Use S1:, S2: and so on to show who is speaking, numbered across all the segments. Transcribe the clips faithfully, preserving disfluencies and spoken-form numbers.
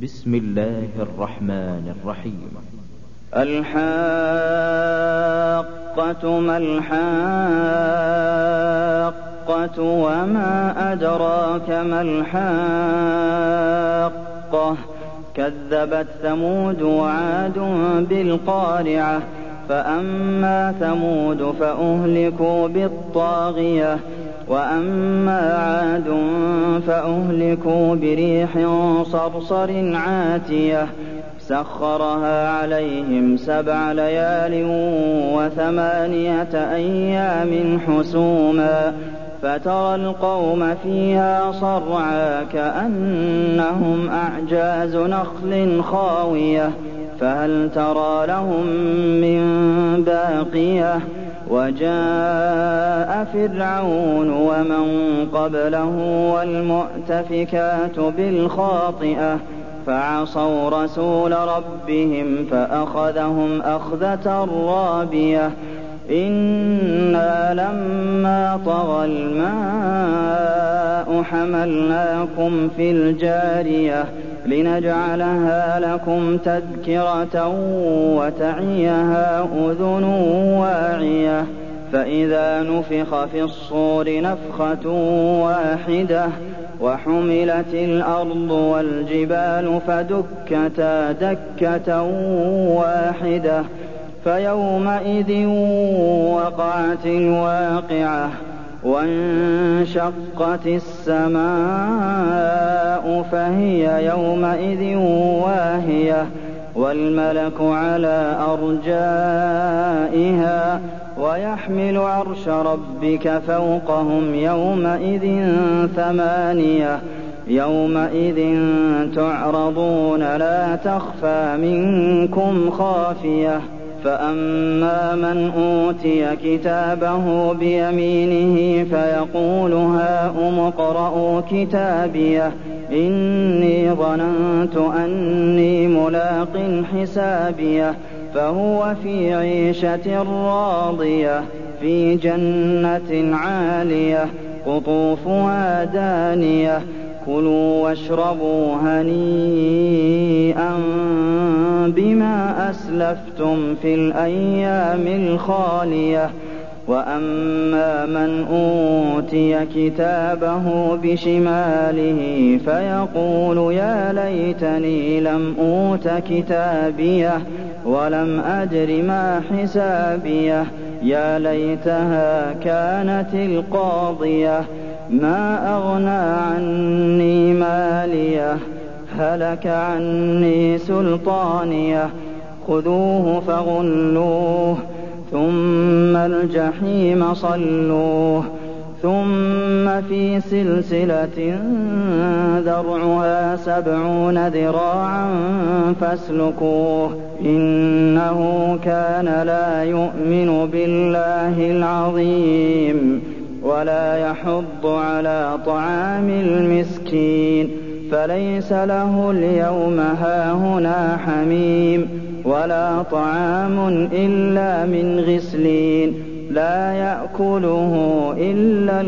S1: بسم الله الرحمن الرحيم.
S2: الحاقة ما الحاقة وما أدراك ما الحاقة كذبت ثمود وعاد بالقارعة فأما ثمود فأهلكوا بالطاغية وأما عاد فأهلكوا بريح صرصر عاتية سخرها عليهم سبع ليال وثمانية أيام حسوما فترى القوم فيها صرعى كأنهم أعجاز نخل خاوية فهل ترى لهم من باقية وجاء فرعون ومن قبله والمؤتفكات بالخاطئة فعصوا رسول ربهم فأخذهم أخذة رابية إنا لما طغى الماء حملناكم في الجارية لنجعلها لكم تذكرة وتعيها أذن واعية فإذا نفخ في الصور نفخة واحدة وحملت الأرض والجبال فدكتا دكة واحدة فيومئذ وقعت الواقعة وانشقت السماء فهي يومئذ واهية والملك على أرجائها ويحمل عرش ربك فوقهم يومئذ ثمانية يومئذ تعرضون لا تخفى منكم خافية فأما من أوتي كتابه بيمينه فيقول هاؤم اقرءوا كتابيه إني ظننت أني ملاق حسابيه فهو في عيشة راضية في جنة عالية قطوفها دانية كلوا واشربوا هنيئا بما أسلفتم في الأيام الخالية وأما من أوتي كتابه بشماله فيقول يا ليتني لم أوت كتابيه ولم أدر ما حسابيه يا ليتها كانت القاضية ما أغنى عني ماليه هلك عني سلطانيه خذوه فغلوه ثم الجحيم صلوه ثم في سلسلة ذرعها سبعون ذراعا فاسلكوه إنه كان لا يؤمن بالله العظيم ولا يحض على طعام المسكين فليس له اليوم هاهنا حميم ولا طعام إلا من غسلين لا يأكله إلا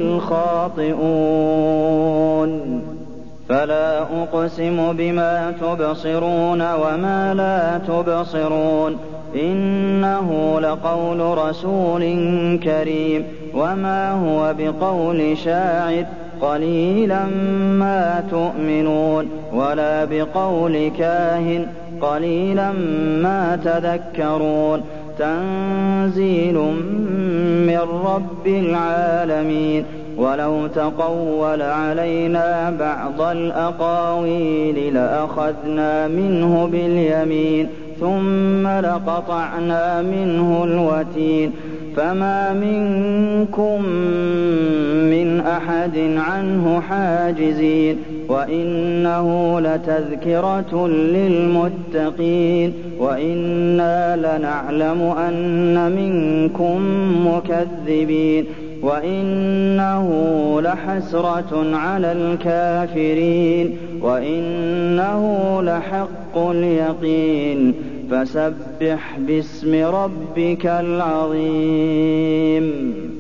S2: الخاطئون فلا أقسم بما تبصرون وما لا تبصرون إنه لقول رسول كريم وما هو بقول شاعر قليلا ما تؤمنون ولا بقول كاهن قليلا ما تذكرون تنزيل من رب العالمين ولو تقول علينا بعض الأقاويل لأخذنا منه باليمين ثم لقطعنا منه الوتين فما منكم من أحد عنه حاجزين وإنه لتذكرة للمتقين وإنا لنعلم أن منكم مكذبين وإنه لحسرة على الكافرين وإنه لحق اليقين فسبح باسم ربك العظيم.